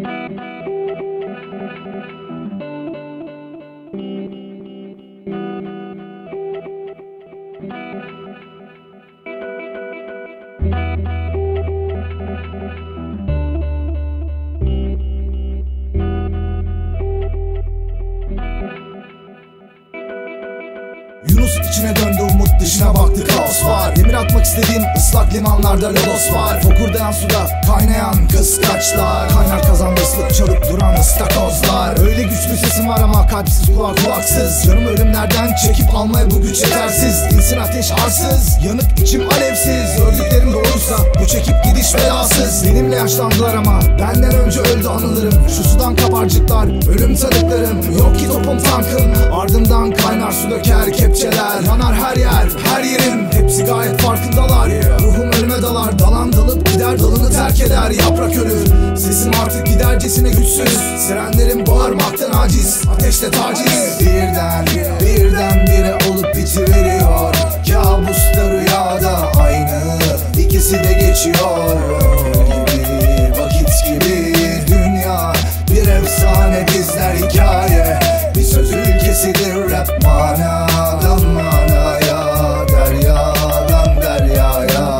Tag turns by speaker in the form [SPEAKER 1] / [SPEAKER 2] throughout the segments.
[SPEAKER 1] Yunus içine döndü, umut dışına baktı, kaos var. Demir atmak istediğim ıslak limanlarda lodos var. Fokurdayan suda kaynayan kıskaçlar. Kaynar kazanda ıslık çalıp duran ıstakozlar. Öyle güçlü sesim var ama kalpsiz, kulaksız. Canım ölümlerden çekip almaya bu güç yetersiz. Dinsin ateş arsız, yanık içim alevsiz. Öldüklerim doğruysa bu çekip gidiş belasız. Benimle yaşlandılar ama benden önce öldü anılarım. Şu sudan kabarcıklar, ölüm tanıklarım. Yok ki topum tankım, ardımdan kaynar su döker kepçeler. Yanar her yer, her yerim, hepsi gayet farkındalar. Ruhum ölüme dalar, dalan dalıp gider, dalını terk eder. Yaprak ölür, sesim artık gidercesine güçsüz. Sirenlerim bağırmaktan aciz, ateşte taciz. Birdenbire olup bitiveriyor. Kabusta rüyada aynı, ikisi de geçiyor. Gibi, vakit gibi, dünya bir efsane, bizler hikaye. Bir söz ülkesidir rap, manadan manaya, deryadan deryaya.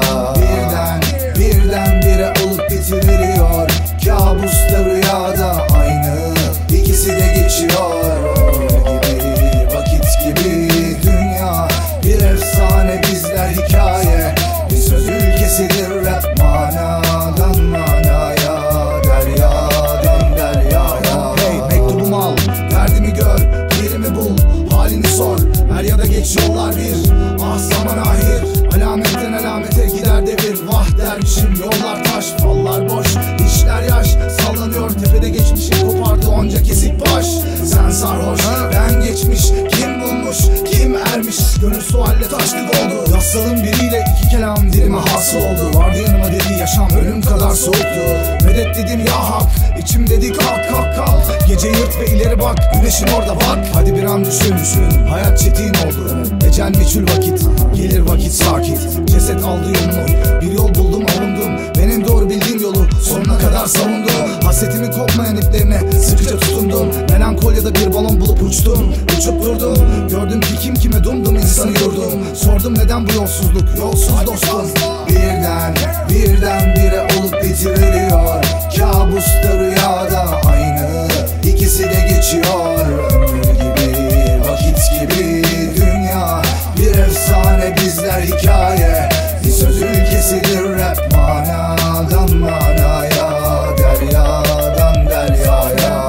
[SPEAKER 1] Birdenbire olup bitiveriyor. Kabusta rüyada aynı, ikisi de geçiyor. Gibi, vakit gibi, dünya bir efsane, bizler hikaye. Bir söz ülkesidir rap, manadan manaya, deryadan deryaya. Hey, mektubumu al, derdimi gör, yerimi bul, halini sor. Er ya da geç yollar bir, ah zaman ahir. Alametten alamete gider devir. Vah dermişim, yollar taş, fallar boş, işler yaş. Sallanıyor tepede geçmişim, kopardı onca kesik baş. Sen sarhoş, ben geçmiş, kim bulmuş, kim ermiş. Gönül sualle taşlı doldu. Yassalın biriyle iki kelam dilime hasıl oldu. Vardı yanıma dedi yaşam ölüm kadar soğuktu. Medet dedim ya hak, içim dedi kalk kalk kalk. Gece yırt ve ileri bak, güneşin orada bak. Hadi bir an düşün, hayat çetin oldu. Ecel meçhul vakit, gelir vakit sakit. Ceset aldı yolunu, bir yol buldum avundum. Benim doğru bildiğim yolu sonuna kadar savundum. Hasretimin kopmayan iplerine sıkıca tutundum. Melankolia'da bir balon bulup uçtum, uçup durdum. Gördüm ki kim kime dumdum, insanı yurdum. Sordum neden bu yolsuzluk, yolsuz dostum. Birdenbire olup bitiveriyor. Kabusta rüyada aynı, ikisi de geçiyor. Ömür gibi, vakit gibi, dünya bir efsane, bizler hikaye. Bir söz ülkesidir rap, manadan manaya, deryadan deryaya.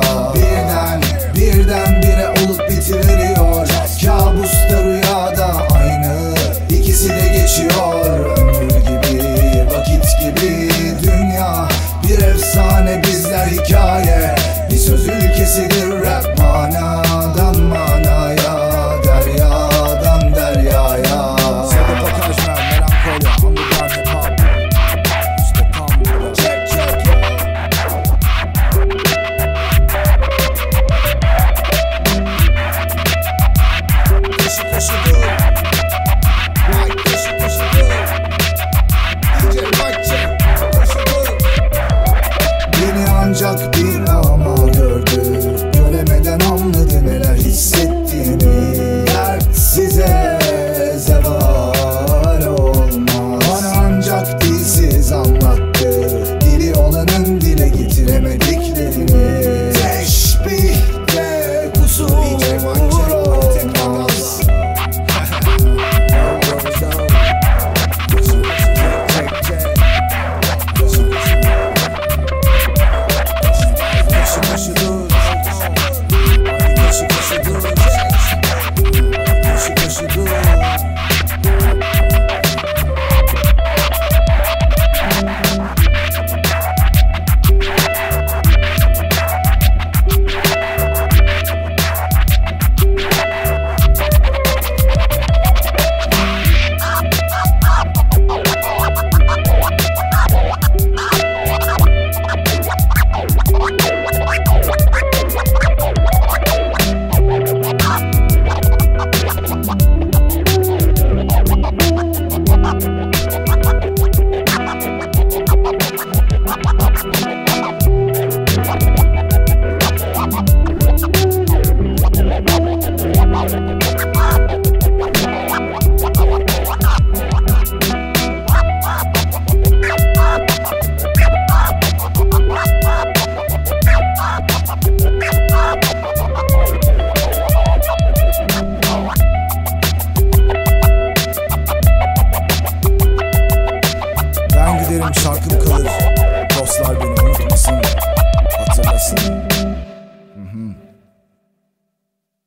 [SPEAKER 1] Birdenbire olup bitiveriyor. Kabusta rüyada aynı, ikisi de geçiyor. Ömür gibi, vakit gibi, dünya bir efsane, bizler hikaye. Bir söz ülkesidir rap, manadan manaya, deryadan deryaya. Sagopa Kajmer, Melankolya, Underground Hip Hop. İşte tam burada. Check ya. Koşu dur. Right, koşu dur. DJ Mike check. Koşu dur. Beni ancak bir ama gördü. Göremeden anladı neler hissettiğimi. Dert size zeval olmaz. Bana ancak dilsiz anlattı. Dili olanın dile getiremediklerini.